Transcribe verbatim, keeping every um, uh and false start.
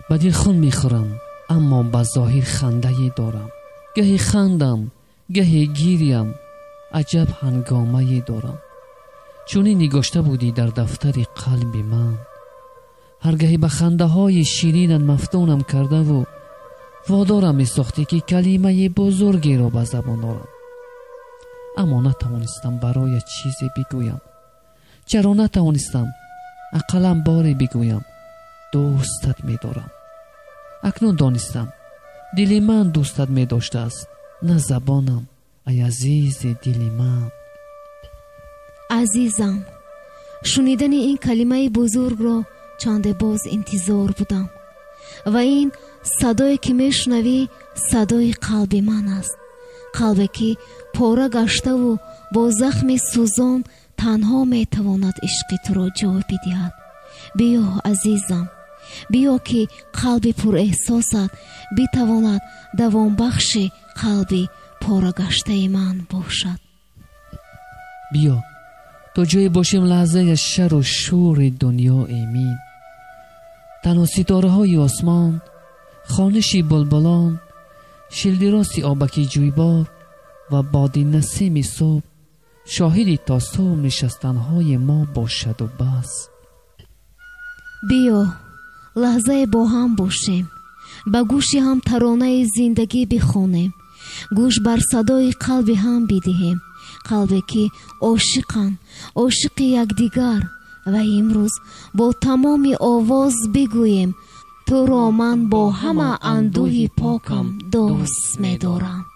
به دل خون میخورم اما به ظاهر خنده دارم. گهی خندم گهی گیریم، عجب هنگامه دارم. چونی نگاشته بودی در دفتر قلب من، هرگهی به خنده های شیرینت مفتونم کرده و وادارم می ساختی که کلمه بزرگی را به زبان آورم. اما نتوانستم برای چیزی بگویم. چرا نتوانستم؟ اقلا باری بگویم دوستت می دارم. اکنون دانستم دل من دوستت می داشته است، نه زبانم. ای عزیز دل من. عزیزم، شنیدن این کلمه بزرگ را چند باز انتظار بودم و این صدایی که میشنوی صدای قلب من است. قلبی که پاره گشته و با زخم سوزان تنها میتواند عشق تو را جواب بدهد. بیا عزیزم، بیا که قلب پر احساست بتواند دوام بخش قلب پاره گشته من باشد. بیا تا جای باشیم لحظه شر و شور دنیا ایمین. تنها ستاره های آسمان، خوانشی بلبلان، شیلدراسی آبکی جویبار و باد نسیم صبح شاهدی تا صبح نشستن های ما باشد و بس. بیا لحظه با هم باشیم، به گوش هم ترانه زندگی بخونیم، گوش بر صدای قلب هم بدهیم. قلبی که عاشقند، عاشق یکدیگر، و امروز با تمام آواز بگوییم تو را من با همه اندوه پاکم دوست می دارم.